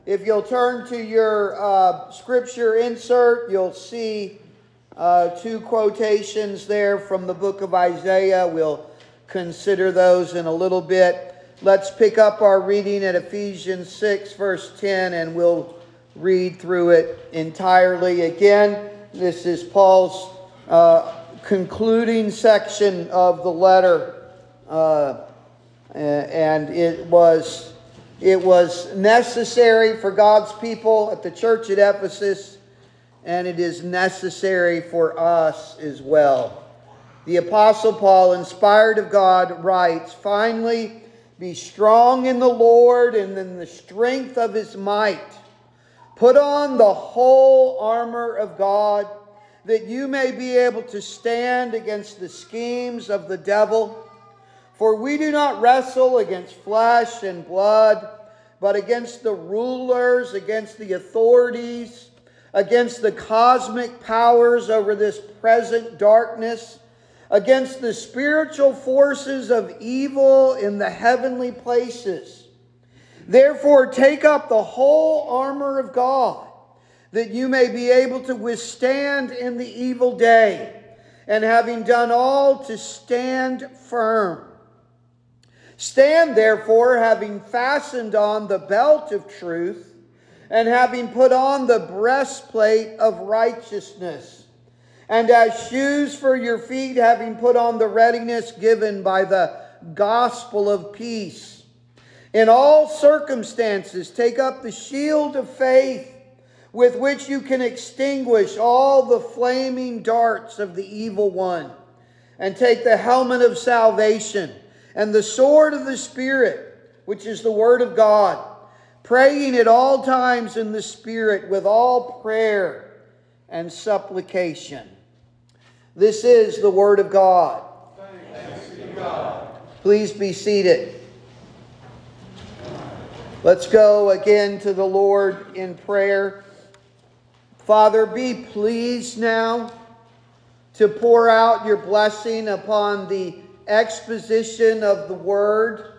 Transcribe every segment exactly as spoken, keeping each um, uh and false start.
If you'll turn to your uh, scripture insert, you'll see uh, two quotations there from the book of Isaiah. We'll consider those in a little bit. Let's pick up our reading at Ephesians six, verse ten, and we'll read through it entirely. Again, this is Paul's uh, concluding section of the letter, uh, and it was... It was necessary for God's people at the church at Ephesus, and it is necessary for us as well. The Apostle Paul, inspired of God, writes, "Finally, be strong in the Lord and in the strength of His might. Put on the whole armor of God, that you may be able to stand against the schemes of the devil. For we do not wrestle against flesh and blood, but against the rulers, against the authorities, against the cosmic powers over this present darkness, against the spiritual forces of evil in the heavenly places. Therefore, take up the whole armor of God, that you may be able to withstand in the evil day, and having done all, to stand firm. Stand therefore, having fastened on the belt of truth, and having put on the breastplate of righteousness, and as shoes for your feet, having put on the readiness given by the gospel of peace. In all circumstances, take up the shield of faith, with which you can extinguish all the flaming darts of the evil one, and take the helmet of salvation, and the sword of the Spirit, which is the word of God, praying at all times in the Spirit with all prayer and supplication." This is the word of God. Thanks be to God. Please be seated. Let's go again to the Lord in prayer. Father, be pleased now to pour out your blessing upon the exposition of the Word.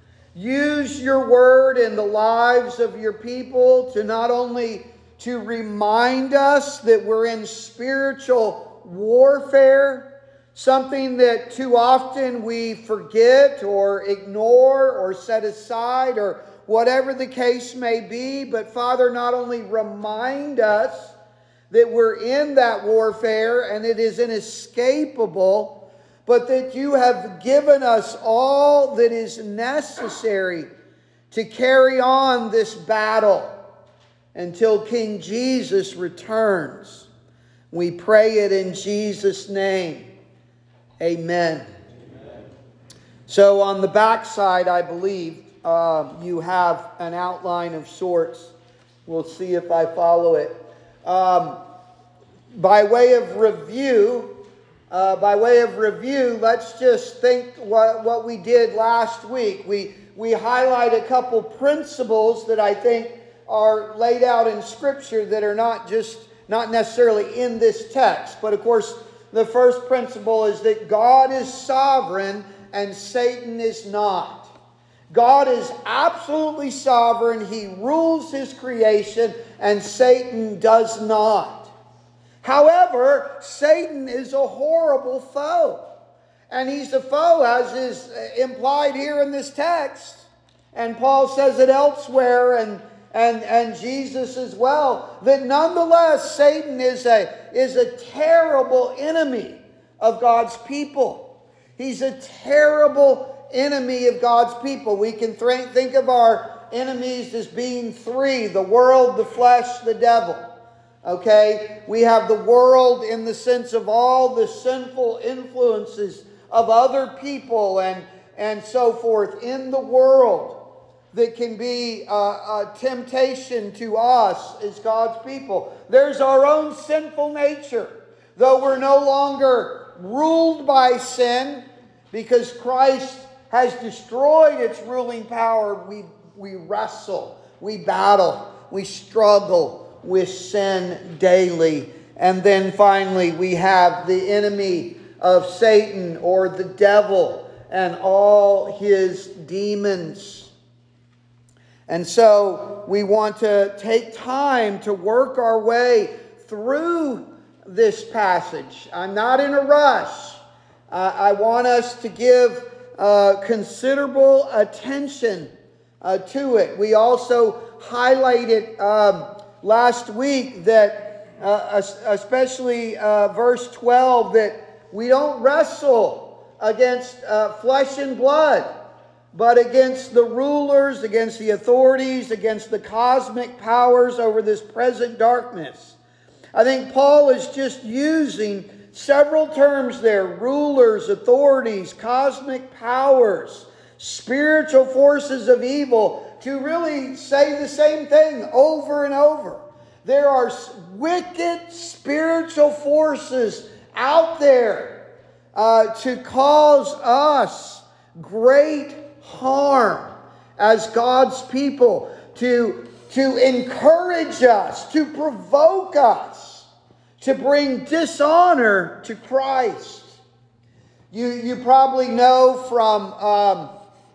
Use your Word in the lives of your people to not only to remind us that we're in spiritual warfare, something that too often we forget or ignore or set aside or whatever the case may be, but Father, not only remind us that we're in that warfare and it is inescapable, but that you have given us all that is necessary to carry on this battle until King Jesus returns. We pray it in Jesus' name. Amen. Amen. So on the back side, I believe, uh, you have an outline of sorts. We'll see if I follow it. Um, by way of review, Uh, by way of review, let's just think what, what we did last week. We, we highlight a couple principles that I think are laid out in Scripture that are not just, not necessarily in this text. But of course, the first principle is that God is sovereign and Satan is not. God is absolutely sovereign. He rules His creation, and Satan does not. However, Satan is a horrible foe. And he's a foe, as is implied here in this text. And Paul says it elsewhere, and, and, and Jesus as well, that nonetheless Satan is a, is a terrible enemy of God's people. He's a terrible enemy of God's people. We can th- think of our enemies as being three: the world, the flesh, the devil. Okay, we have the world in the sense of all the sinful influences of other people and, and so forth in the world that can be a, a temptation to us as God's people. There's our own sinful nature. Though we're no longer ruled by sin because Christ has destroyed its ruling power, we, we wrestle, we battle, we struggle with sin daily. And then finally we have the enemy of Satan, or the devil, and all his demons. And so we want to take time to work our way through this passage. I'm not in a rush. Uh, I want us to give uh, considerable attention uh, to it. We also highlighted um, last week that, uh, especially uh, verse twelve, that we don't wrestle against uh, flesh and blood, but against the rulers, against the authorities, against the cosmic powers over this present darkness. I think Paul is just using several terms there: rulers, authorities, cosmic powers, spiritual forces of evil, to really say the same thing over and over. There are wicked spiritual forces out there uh, to cause us great harm as God's people, to, to encourage us, to provoke us, to bring dishonor to Christ. You, you probably know from um,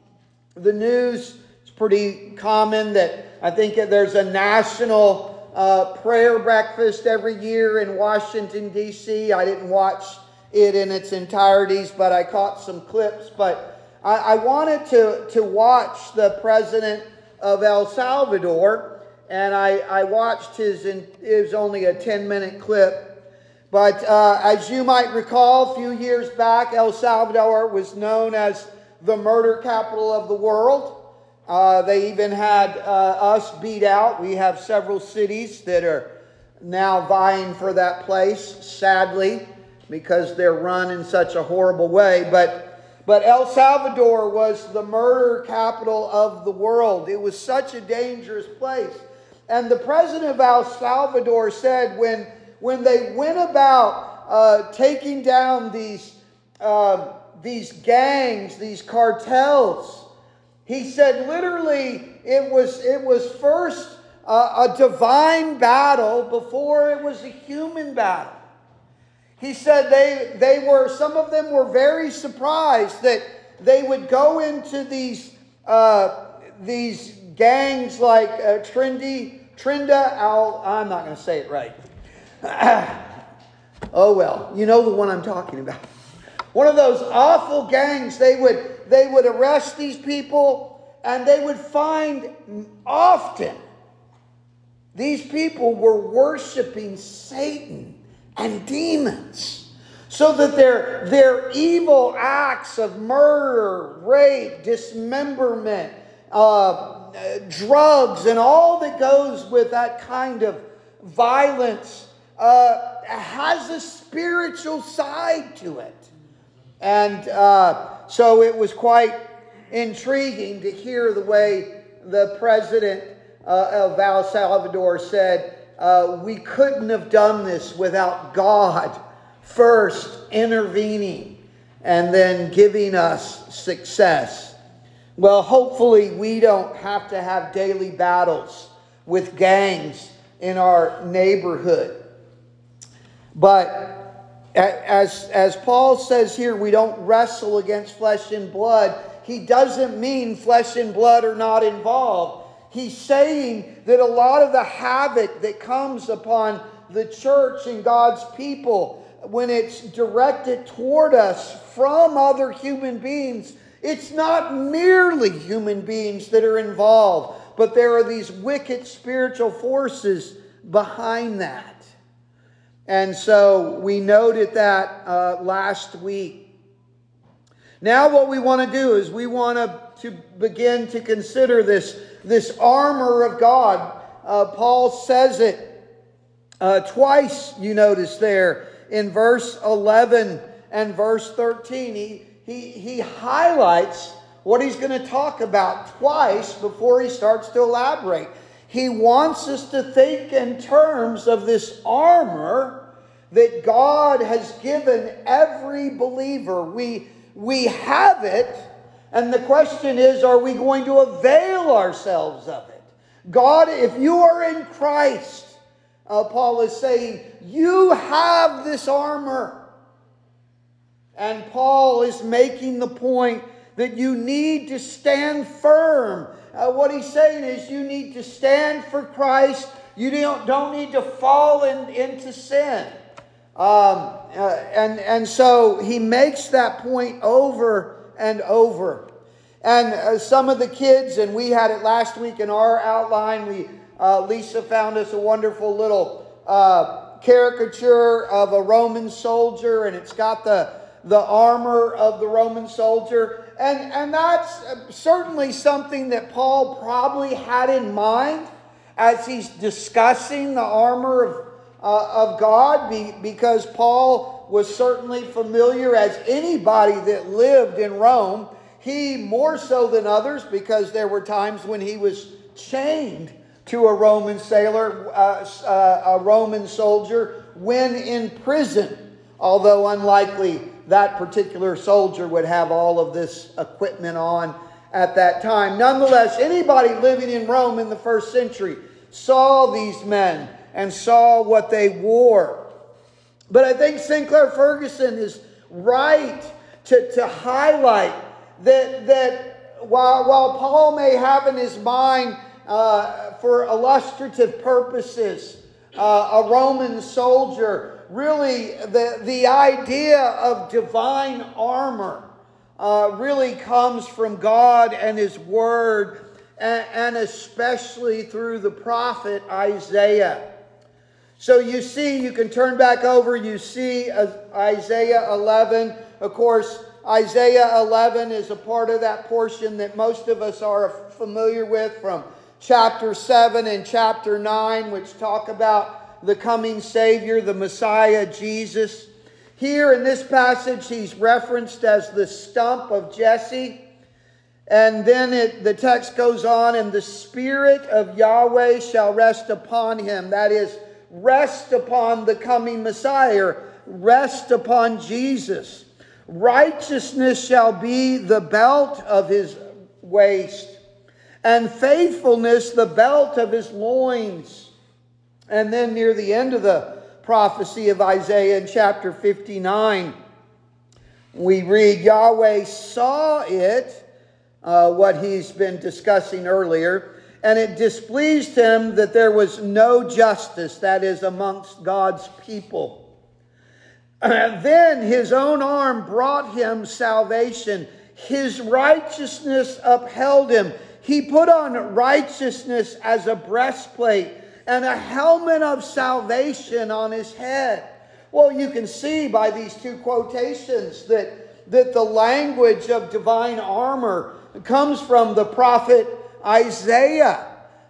the news, it's pretty common that I think there's a national uh, prayer breakfast every year in Washington, D C I didn't watch it in its entireties, but I caught some clips. But I, I wanted to, to watch the president of El Salvador, and I, I watched his, in, it was only a ten minute clip. But uh, as you might recall, a few years back, El Salvador was known as the murder capital of the world. Uh, they even had uh, us beat out. We have several cities that are now vying for that place, sadly, because they're run in such a horrible way. But, but El Salvador was the murder capital of the world. It was such a dangerous place. And the president of El Salvador said when, when they went about uh, taking down these, uh, these gangs, these cartels, he said literally it was, it was first uh, a divine battle before it was a human battle. He said they, they were, some of them were very surprised that they would go into these, uh, these gangs like uh, Trendy, Trinda Al, I'm not going to say it right. Oh well, you know the one I'm talking about. One of those awful gangs, they would, they would arrest these people, and they would find often these people were worshiping Satan and demons, so that their, their evil acts of murder, rape, dismemberment, uh, drugs, and all that goes with that kind of violence uh, has a spiritual side to it. And uh, so it was quite intriguing to hear the way the president uh, of El Salvador said, uh, we couldn't have done this without God first intervening and then giving us success. Well, hopefully we don't have to have daily battles with gangs in our neighborhood. But as, as Paul says here, we don't wrestle against flesh and blood. He doesn't mean flesh and blood are not involved. He's saying that a lot of the havoc that comes upon the church and God's people, when it's directed toward us from other human beings, it's not merely human beings that are involved, but there are these wicked spiritual forces behind that. And so we noted that uh, last week. Now what we want to do is we want to, to begin to consider this, this armor of God. Uh, Paul says it uh, twice, you notice there, in verse eleven and verse thirteen. He, he, he highlights what he's going to talk about twice before he starts to elaborate. He wants us to think in terms of this armor that God has given every believer. We, we have it, and the question is, are we going to avail ourselves of it? God, if you are in Christ, uh, Paul is saying, you have this armor. And Paul is making the point that you need to stand firm uh, what he's saying is you need to stand for Christ. You don't, don't need to fall in, into sin. Um, uh, and, and so he makes that point over and over. And uh, some of the kids, and we had it last week in our outline, we uh, Lisa found us a wonderful little uh, caricature of a Roman soldier, and it's got the, the armor of the Roman soldier. And, and that's certainly something that Paul probably had in mind as he's discussing the armor of, uh, of God, be, because Paul was certainly familiar, as anybody that lived in Rome. He more so than others, because there were times when he was chained to a Roman sailor, uh, uh, a Roman soldier, when in prison. Although unlikely that particular soldier would have all of this equipment on at that time. Nonetheless, anybody living in Rome in the first century saw these men and saw what they wore. But I think Sinclair Ferguson is right to, to highlight that, that while, while Paul may have in his mind, uh, for illustrative purposes, uh, a Roman soldier, really the, the idea of divine armor uh, really comes from God and His Word, and, and especially through the prophet Isaiah. So you see, you can turn back over, you see Isaiah eleven. Of course, Isaiah eleven is a part of that portion that most of us are familiar with from chapter seven and chapter nine, which talk about the coming Savior, the Messiah, Jesus. Here in this passage, he's referenced as the stump of Jesse. And then it, the text goes on, and the Spirit of Yahweh shall rest upon him. That is, rest upon the coming Messiah, rest upon Jesus. Righteousness shall be the belt of his waist, and faithfulness the belt of his loins. And then near the end of the prophecy of Isaiah in chapter fifty-nine, we read, Yahweh saw it, uh, what he's been discussing earlier, and it displeased him that there was no justice, that is, amongst God's people. And then his own arm brought him salvation. His righteousness upheld him. He put on righteousness as a breastplate and a helmet of salvation on his head. Well, you can see by these two quotations that, that the language of divine armor comes from the prophet Isaiah.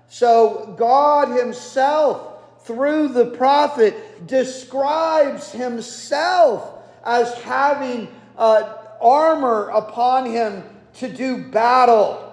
So God himself, through the prophet, describes himself as having uh, armor upon him to do battle.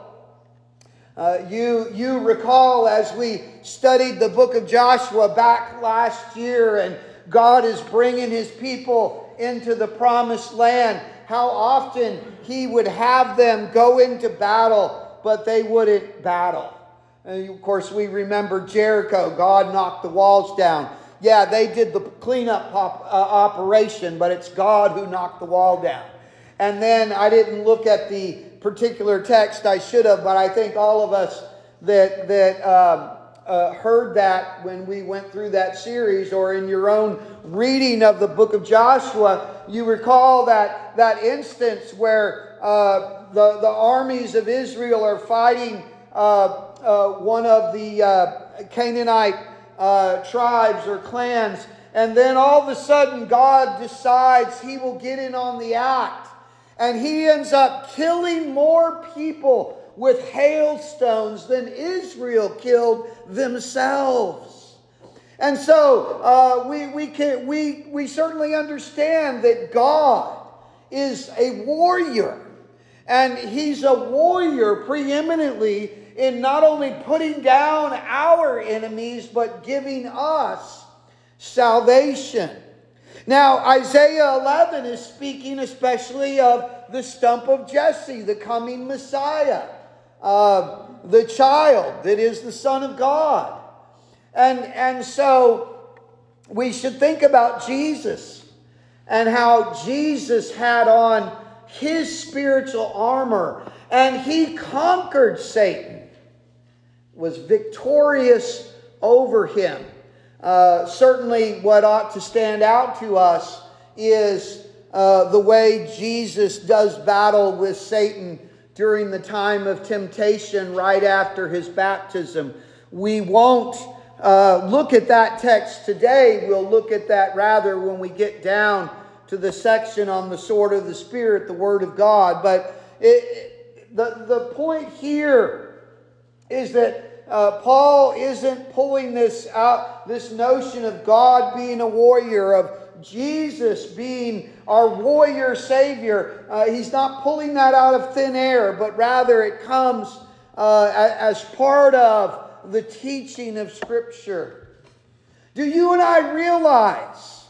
Uh, you, you recall as we studied the book of Joshua back last year, and God is bringing his people into the promised land, how often he would have them go into battle, but they wouldn't battle. And of course, we remember Jericho. God knocked the walls down. Yeah, they did the cleanup pop, uh, operation, but it's God who knocked the wall down. And then I didn't look at the particular text, I should have, but I think all of us that that um, uh, heard that when we went through that series, or in your own reading of the book of Joshua, you recall that that instance where uh, the the armies of Israel are fighting uh, uh, one of the uh, Canaanite uh, tribes or clans, and then all of a sudden God decides He will get in on the act. And he ends up killing more people with hailstones than Israel killed themselves. And so uh, we, we, can, we, we certainly understand that God is a warrior. And he's a warrior preeminently in not only putting down our enemies, but giving us salvation. Now, Isaiah eleven is speaking especially of the stump of Jesse, the coming Messiah, uh, the child that is the Son of God. And, and so we should think about Jesus and how Jesus had on his spiritual armor, and he conquered Satan. was victorious over him. Uh, certainly what ought to stand out to us is uh, the way Jesus does battle with Satan during the time of temptation right after his baptism. We won't uh, look at that text today. We'll look at that rather when we get down to the section on the sword of the Spirit, the Word of God. But it, the, the point here is that Uh, Paul isn't pulling this out, this notion of God being a warrior, of Jesus being our warrior Savior. Uh, he's not pulling that out of thin air, but rather it comes uh, as part of the teaching of Scripture. Do you and I realize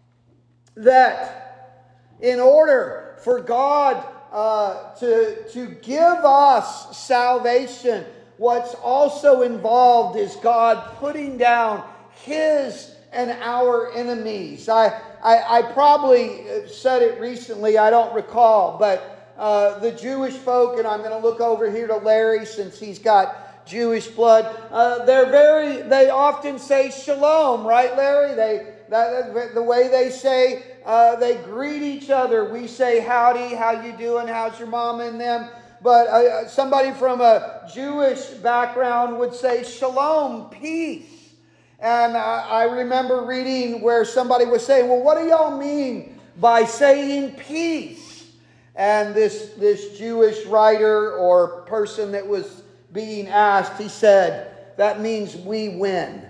that in order for God uh, to, to give us salvation, what's also involved is God putting down His and our enemies? I, I, I probably said it recently, I don't recall, but uh, the Jewish folk, and I'm going to look over here to Larry since he's got Jewish blood, uh, they're very, they often say shalom, right, Larry? They, that, the way they say, uh, they greet each other. We say howdy, how you doing, how's your mama and them? But uh, somebody from a Jewish background would say shalom, peace. And I, I remember reading where somebody was saying, well, what do y'all mean by saying peace? And this, this Jewish writer or person that was being asked, he said, that means we win.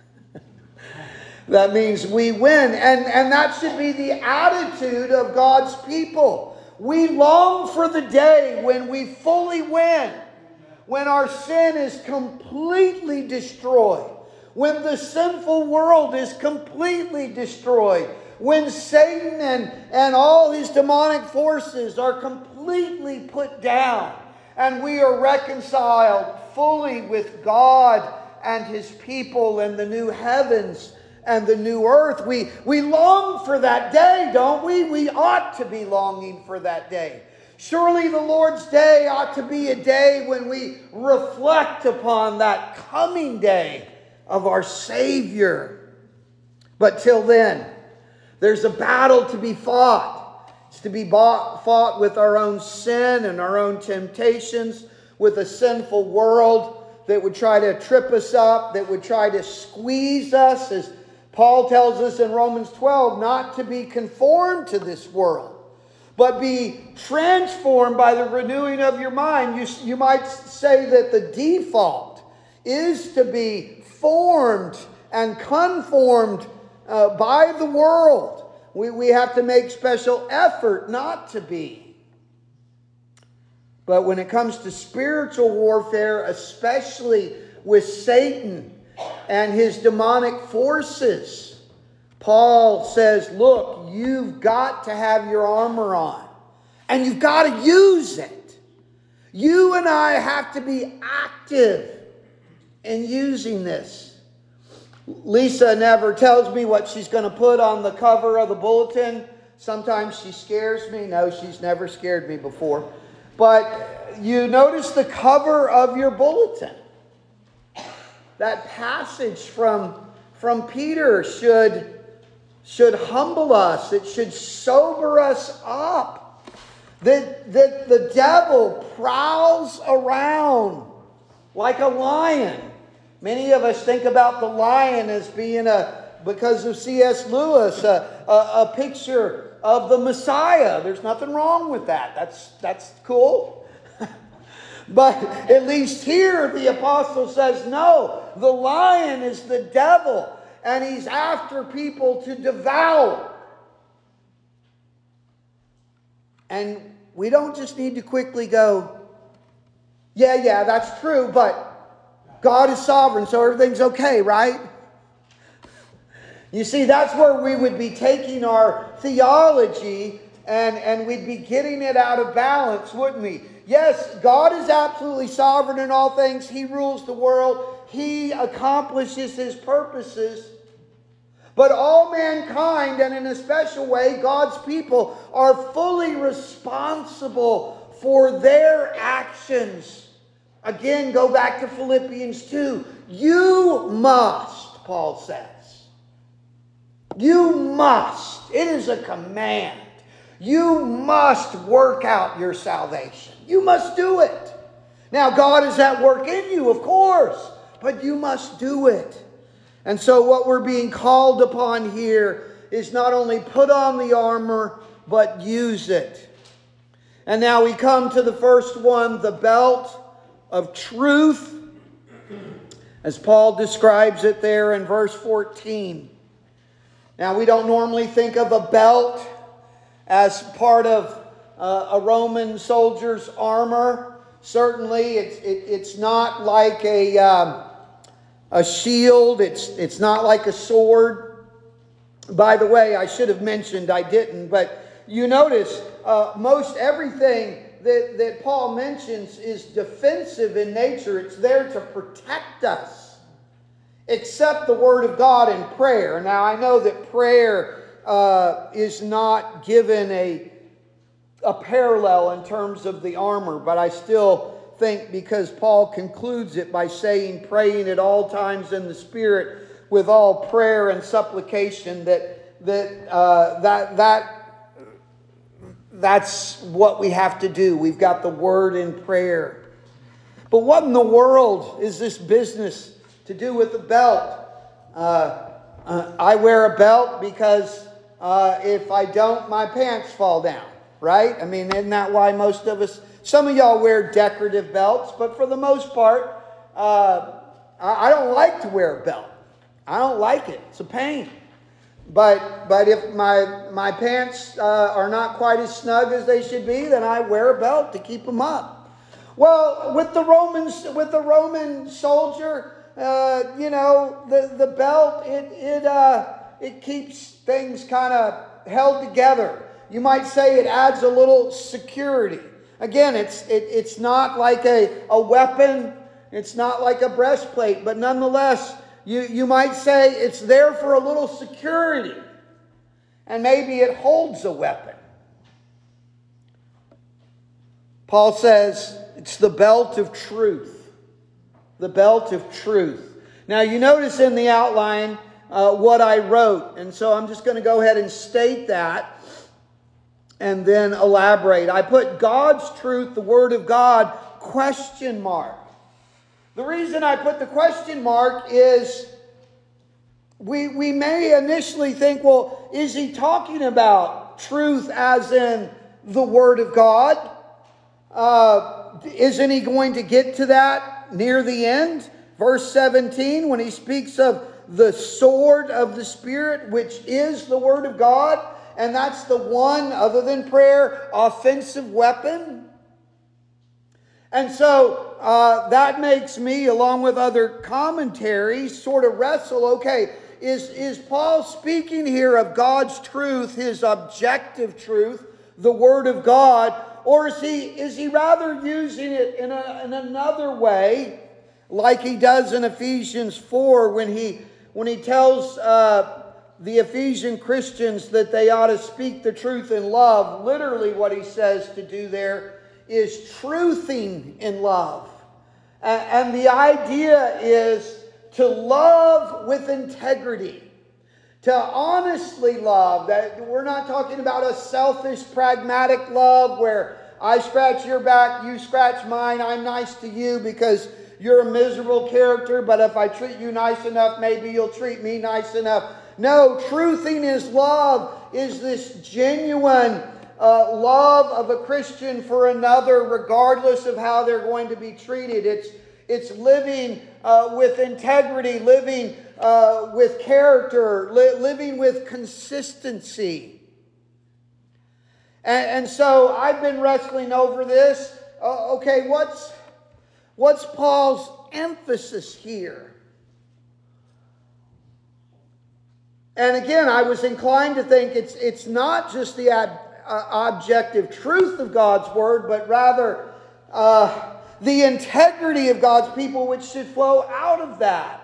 That means we win. And, and that should be the attitude of God's people. We long for the day when we fully win, when our sin is completely destroyed, when the sinful world is completely destroyed, when Satan and, and all his demonic forces are completely put down, and we are reconciled fully with God and His people in the new heavens and the new earth. We, we long for that day, don't we? We ought to be longing for that day. Surely the Lord's day ought to be a day when we reflect upon that coming day of our Savior. But till then, there's a battle to be fought. It's to be bought, fought with our own sin and our own temptations, with a sinful world that would try to trip us up, that would try to squeeze us, as Paul tells us in Romans twelve, not to be conformed to this world, but be transformed by the renewing of your mind. You, you might say that the default is to be formed and conformed uh, by the world. We, we have to make special effort not to be. But when it comes to spiritual warfare, especially with Satan and his demonic forces, Paul says, look, you've got to have your armor on, and you've got to use it. You and I have to be active in using this. Lisa never tells me what she's going to put on the cover of the bulletin. Sometimes she scares me. No, she's never scared me before. But you notice the cover of your bulletin. That passage from, from Peter should, should humble us. It should sober us up. That, that the devil prowls around like a lion. Many of us think about the lion as being, a, because of C S Lewis, a, a, a picture of the Messiah. There's nothing wrong with that. That's, that's cool. But at least here the apostle says, no, the lion is the devil, and he's after people to devour. And we don't just need to quickly go, yeah, yeah, that's true, but God is sovereign, so everything's okay, right? You see, that's where we would be taking our theology and, and we'd be getting it out of balance, wouldn't we? Yes, God is absolutely sovereign in all things. He rules the world. He accomplishes His purposes. But all mankind, and in a special way, God's people, are fully responsible for their actions Again, go back to Philippians two. You must, Paul says. You must. It is a command. You must work out your salvation. You must do it. Now, God is at work in you, of course, but you must do it. And so what we're being called upon here is not only put on the armor, but use it. And now we come to the first one, the belt of truth, as Paul describes it there in verse fourteen. Now, we don't normally think of a belt as part of uh, a Roman soldier's armor. Certainly, it's it, it's not like a um, a shield. It's it's not like a sword. By the way, I should have mentioned, I didn't, but you notice uh, most everything that, that Paul mentions is defensive in nature. It's there to protect us, except the Word of God and prayer. Now, I know that prayer uh, is not given a, a parallel in terms of the armor, but I still think, because Paul concludes it by saying, praying at all times in the Spirit with all prayer and supplication, that that uh, that that that's what we have to do. We've got the Word in prayer. But what in the world is this business to do with the belt? Uh, uh, I wear a belt because uh, if I don't, my pants fall down, right? I mean, isn't that why most of us, some of y'all wear decorative belts, but for the most part, uh, I, I don't like to wear a belt. I don't like it. It's a pain. But but if my my pants uh, are not quite as snug as they should be, then I wear a belt to keep them up. Well, with the Romans, with the Roman soldier, uh, you know, the the belt it it uh, it keeps things kind of held together. You might say it adds a little security. Again, it's it, it's not like a, a weapon. It's not like a breastplate, but nonetheless, you, you might say it's there for a little security. And maybe it holds a weapon. Paul says it's the belt of truth. The belt of truth. Now you notice in the outline uh, what I wrote. And so I'm just going to go ahead and state that and then elaborate. I put God's truth, the Word of God, question mark. The reason I put the question mark is we, we may initially think, well, is he talking about truth as in the Word of God? Uh, isn't he going to get to that near the end? Verse seventeen, when he speaks of the sword of the Spirit, which is the Word of God, and that's the one, other than prayer, offensive weapon. And so uh, that makes me, along with other commentaries, sort of wrestle, okay, is, is Paul speaking here of God's truth, his objective truth, the Word of God, or is he, is he rather using it in, a, in another way, like he does in Ephesians four, when he, when he tells uh, the Ephesian Christians that they ought to speak the truth in love? Literally what he says to do there is truthing in love. And the idea is to love with integrity. To honestly love. That we're not talking about a selfish, pragmatic love where I scratch your back, you scratch mine, I'm nice to you because you're a miserable character, but if I treat you nice enough, maybe you'll treat me nice enough. No, truthing is love, is this genuine Uh, love of a Christian for another, regardless of how they're going to be treated. It's it's living uh, with integrity, living uh, with character, li- living with consistency. And, and so I've been wrestling over this. Uh, okay, what's what's Paul's emphasis here? And again, I was inclined to think it's it's not just the ab- Uh, objective truth of God's Word, but rather uh, the integrity of God's people, which should flow out of that.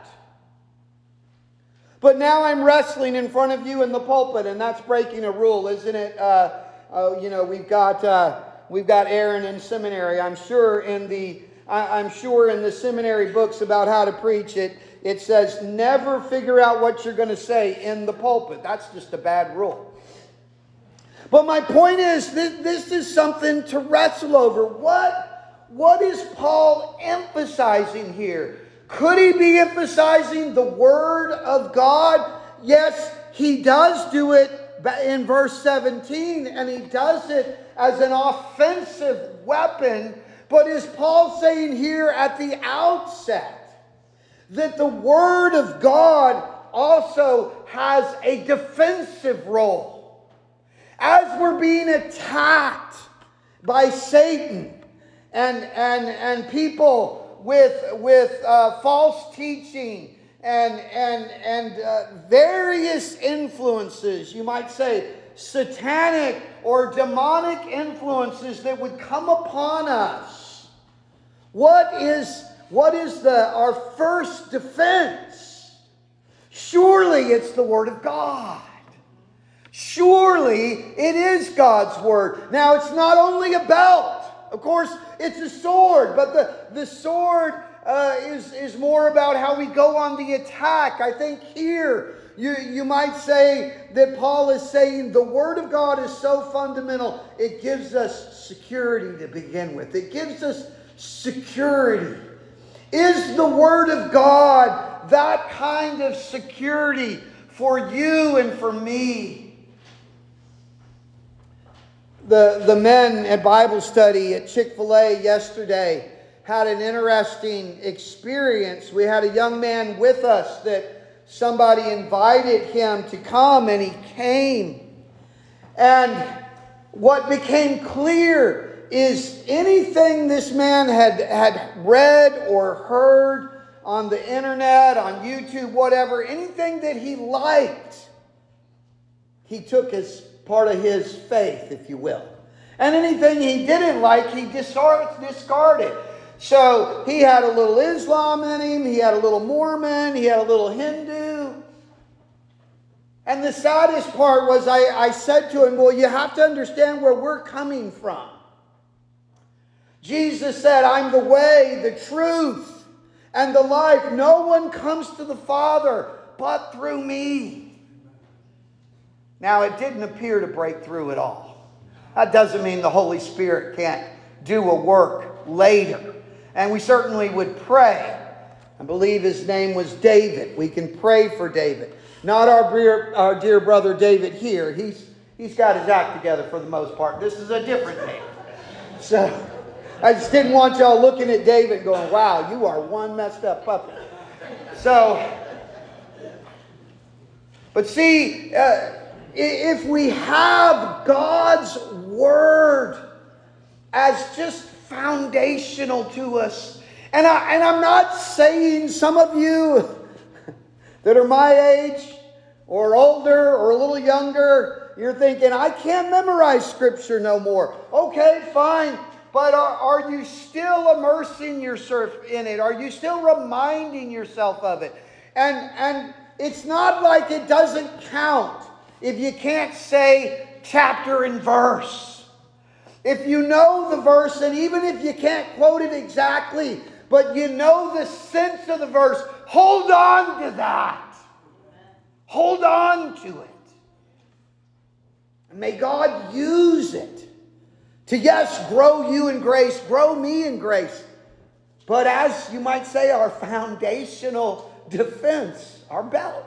But now I'm wrestling in front of you in the pulpit, and that's breaking a rule, isn't it? Uh, uh, you know, we've got uh, we've got Aaron in seminary. I'm sure in the I, I'm sure in the seminary books about how to preach it, it says never figure out what you're going to say in the pulpit. That's just a bad rule. But my point is, this, this is something to wrestle over. What, what is Paul emphasizing here? Could he be emphasizing the Word of God? Yes, he does do it in verse seventeen, and he does it as an offensive weapon. But is Paul saying here at the outset that the Word of God also has a defensive role? As we're being attacked by Satan and, and, and people with, with uh, false teaching and, and, and uh, various influences, you might say satanic or demonic influences that would come upon us, what is, what is the, our first defense? Surely it's the Word of God. Surely it is God's Word. Now, it's not only a belt. Of course, it's a sword. But the, the sword uh, is, is more about how we go on the attack. I think here you, you might say that Paul is saying the Word of God is so fundamental. It gives us security to begin with. It gives us security. Is the Word of God that kind of security for you and for me? The, the men at Bible study at Chick-fil-A yesterday had an interesting experience. We had a young man with us that somebody invited him to come, and he came. And what became clear is anything this man had, had read or heard on the internet, on YouTube, whatever, anything that he liked, he took as part of his faith, if you will. And anything he didn't like, he discarded. So he had a little Islam in him, he had a little Mormon, he had a little Hindu. And the saddest part was I, I said to him, well, you have to understand where we're coming from. Jesus said, I'm the way, the truth, and the life. No one comes to the Father but through me. Now, it didn't appear to break through at all. That doesn't mean the Holy Spirit can't do a work later. And we certainly would pray. I believe his name was David. We can pray for David. Not our dear, our dear brother David here. He's, he's got his act together for the most part. This is a different David. So I just didn't want y'all looking at David going, wow, you are one messed up puppy. So, but see, uh, if we have God's Word as just foundational to us, and, I, and I'm not saying some of you that are my age or older or a little younger, you're thinking, I can't memorize Scripture no more. Okay, fine. But are, are you still immersing yourself in it? Are you still reminding yourself of it? And, and it's not like it doesn't count if you can't say chapter and verse. If you know the verse, and even if you can't quote it exactly, but you know the sense of the verse, hold on to that. Hold on to it. And may God use it to, yes, grow you in grace, grow me in grace. But as you might say, our foundational defense, our belt.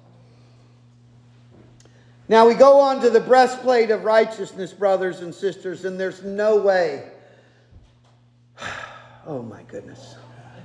Now we go on to the breastplate of righteousness, brothers and sisters, and there's no way. Oh my goodness.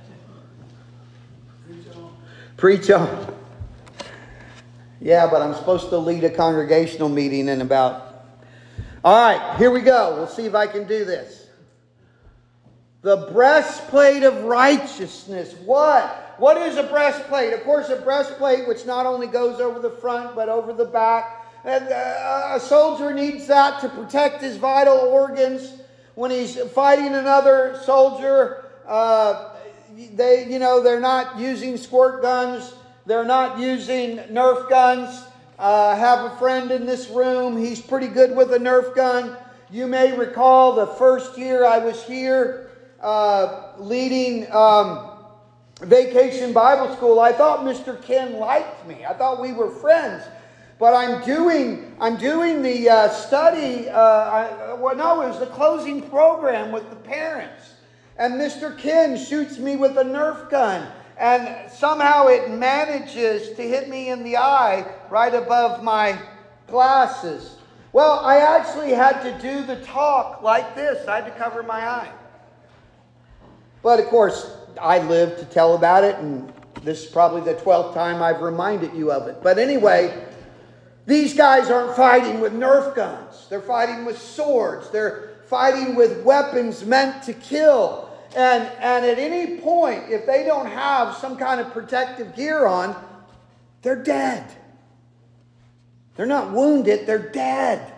Preach on. Yeah, but I'm supposed to lead a congregational meeting in about... All right, here we go. We'll see if I can do this. The breastplate of righteousness. What? What is a breastplate? Of course, a breastplate which not only goes over the front, but over the back. And a soldier needs that to protect his vital organs. When he's fighting another soldier, uh, they, you know, they're not using squirt guns. They're not using Nerf guns. Uh, I have a friend in this room. He's pretty good with a Nerf gun. You may recall the first year I was here, uh, leading um, Vacation Bible School, I thought Mister Ken liked me. I thought we were friends. But I'm doing I'm doing the uh, study. Uh, I, well, no, it was the closing program with the parents, and Mister Ken shoots me with a Nerf gun, and somehow it manages to hit me in the eye right above my glasses. Well, I actually had to do the talk like this. I had to cover my eye. But of course, I lived to tell about it, and this is probably the twelfth time I've reminded you of it. But anyway, these guys aren't fighting with Nerf guns. They're fighting with swords. They're fighting with weapons meant to kill. And, and at any point, if they don't have some kind of protective gear on, they're dead. They're not wounded, they're dead.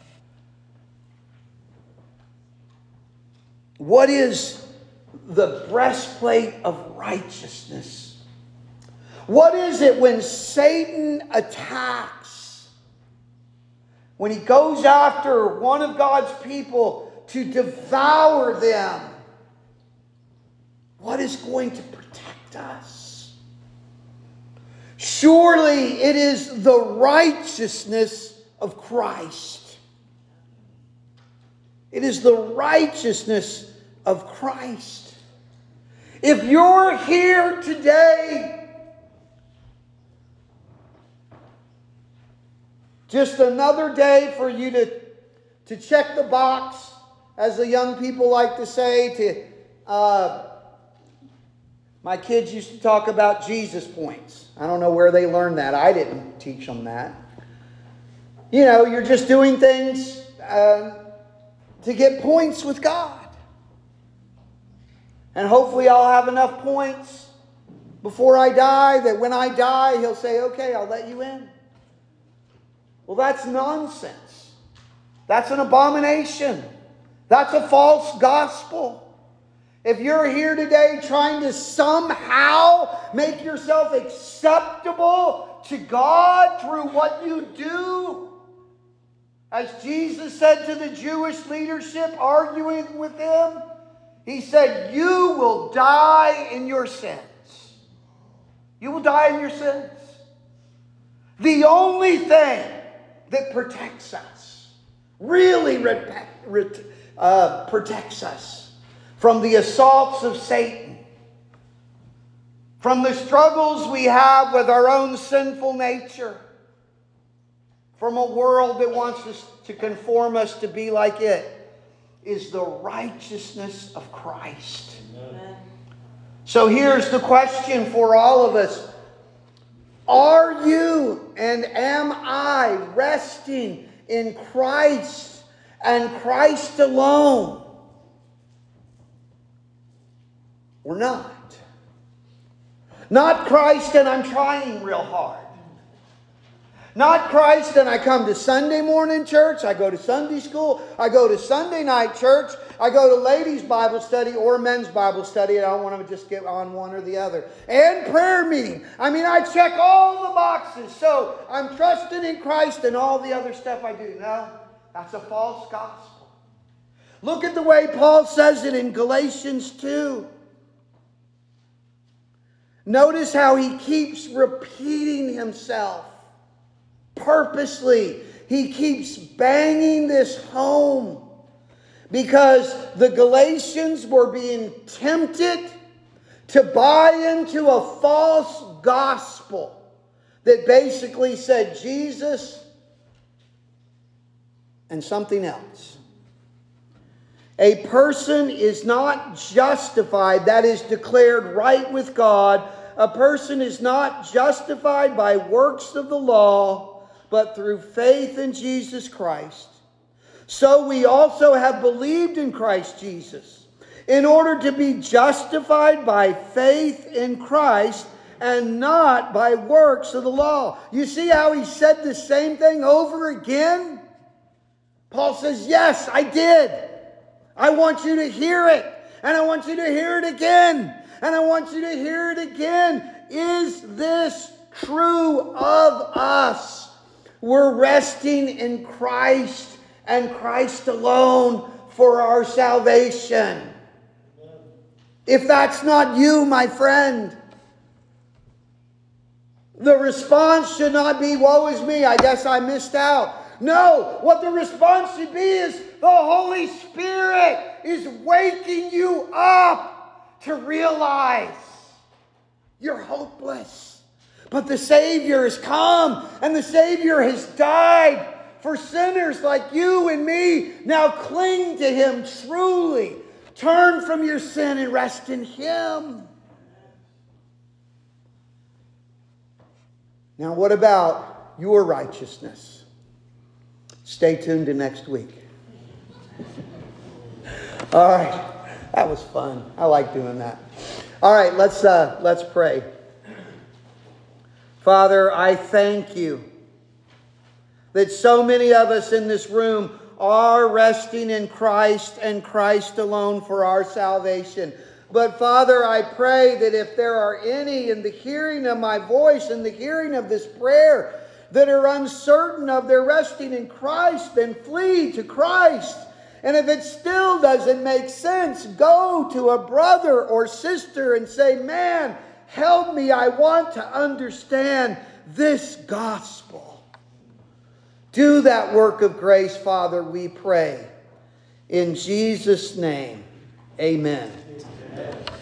What is the breastplate of righteousness? What is it when Satan attacks? When he goes after one of God's people to devour them? What is going to protect us? Surely it is the righteousness of Christ. It is the righteousness of Christ. If you're here today, just another day for you to, to check the box, as the young people like to say, to uh, my kids used to talk about Jesus points. I don't know where they learned that. I didn't teach them that. You know, you're just doing things uh, to get points with God. And hopefully I'll have enough points before I die that when I die, He'll say, okay, I'll let you in. Well, that's nonsense. That's an abomination. That's a false gospel. If you're here today trying to somehow make yourself acceptable to God through what you do, as Jesus said to the Jewish leadership arguing with them, He said, you will die in your sins. You will die in your sins. The only thing that protects us, really re- re- uh, protects us from the assaults of Satan, from the struggles we have with our own sinful nature, from a world that wants us to conform us to be like it, is the righteousness of Christ. Amen. So here's the question for all of us. Are you and am I resting in Christ and Christ alone? Or not? Not Christ and I'm trying real hard. Not Christ and I come to Sunday morning church, I go to Sunday school, I go to Sunday night church, I go to ladies' Bible study or men's Bible study. I don't want to just get on one or the other. And prayer meeting. I mean, I check all the boxes. So I'm trusting in Christ and all the other stuff I do. No, that's a false gospel. Look at the way Paul says it in Galatians two. Notice how he keeps repeating himself. Purposely, he keeps banging this home because the Galatians were being tempted to buy into a false gospel that basically said Jesus and something else. A person is not justified, that is declared right with God. A person is not justified by works of the law, but through faith in Jesus Christ. So we also have believed in Christ Jesus, in order to be justified by faith in Christ and not by works of the law. You see how he said the same thing over again? Paul says, yes, I did. I want you to hear it. And I want you to hear it again. And I want you to hear it again. Is this true of us? We're resting in Christ and Christ alone for our salvation. If that's not you, my friend, the response should not be, woe is me, I guess I missed out. No, what the response should be is, the Holy Spirit is waking you up to realize you're hopeless. But the Savior has come, and the Savior has died for sinners like you and me. Now cling to Him truly. Turn from your sin and rest in Him. Now, what about your righteousness? Stay tuned to next week. All right. That was fun. I like doing that. All right, let's uh, let's pray. Father, I thank you that so many of us in this room are resting in Christ and Christ alone for our salvation. But Father, I pray that if there are any in the hearing of my voice, in the hearing of this prayer, that are uncertain of their resting in Christ, then flee to Christ. And if it still doesn't make sense, go to a brother or sister and say, man, help me. I want to understand this gospel. Do that work of grace, Father, we pray. In Jesus' name, amen.